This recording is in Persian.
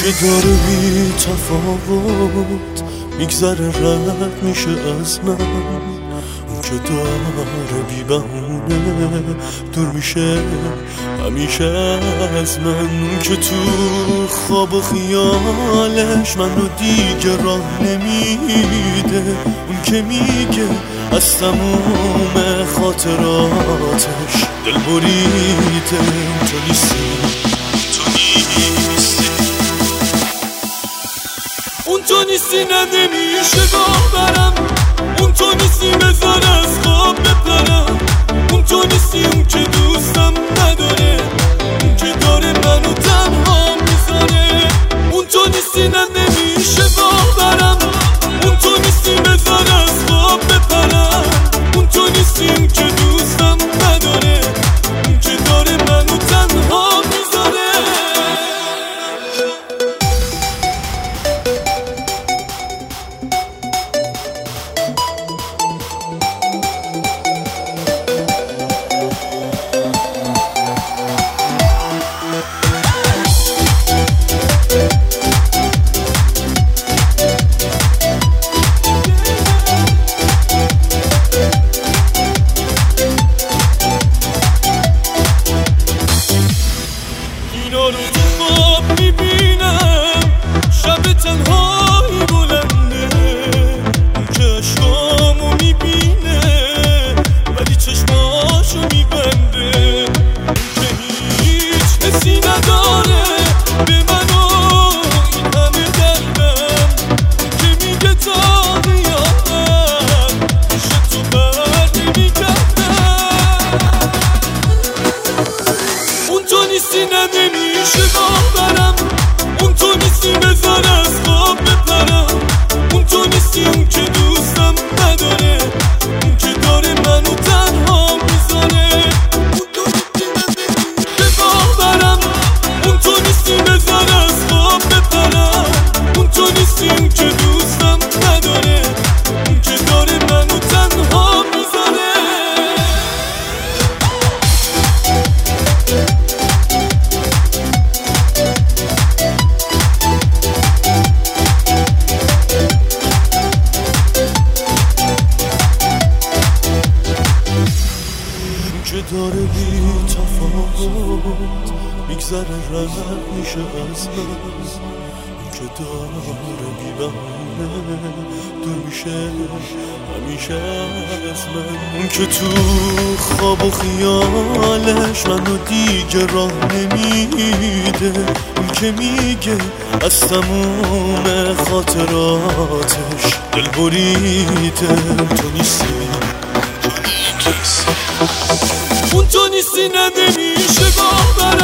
داره بی تفاوت میگذره رد میشه از من، اون که داره بی بهونه دور میشه همیشه از من، اون که تو خواب و خیالش منو دیگه راه نمیده، اون که میگه از تموم خاطراتش دل بریده. تو نیستی، اون تو نیستی نه نمیشه باورم، اون تو نیستی بذار از خواب بپرم، اون تو نیستی اون که دوستم نداره، اون که داره منو تنها میذاره، اون تو نیستی نه نمیشه باورم، اون تو نیستی بذار از خواب بپرم، اون تو نیستی اون که دوستم نداره، اون که داره منو تنها میذاره. اینا رو تو خواب میبینم، شب تنهایی بلنده، اون که عشقامو میبینه ولی چشماشو میبنده، اون که هیچ حسی نداره به من و این همه قلبم، اون که میگه تا قیامت پیش تو بر نمیگردم، اون تو نیستی نه نمیشه باورم، اون تو نیستی بذار از خواب بپرم، اون تو نیستی اون که دوستم نداره، اون که داره منو تنها میذاره، اون تو نیستی نه نمیشه باورم، اون تو نیستی بذار از خواب بپرم، اون تو نیستی اون که دوستم نداره، اون که داره منو تنها میذاره. که داره بی تفاوت میگذره رد میشه از من، اون که داره بی بهونه دور میشه همیشه از من، اون که تو خواب و خیالش منو دیگه راه نمیده، اون که میگه از تموم خاطراتش دل بریده. تو نیستی، اون تو نیستی نه نمیشه باورم.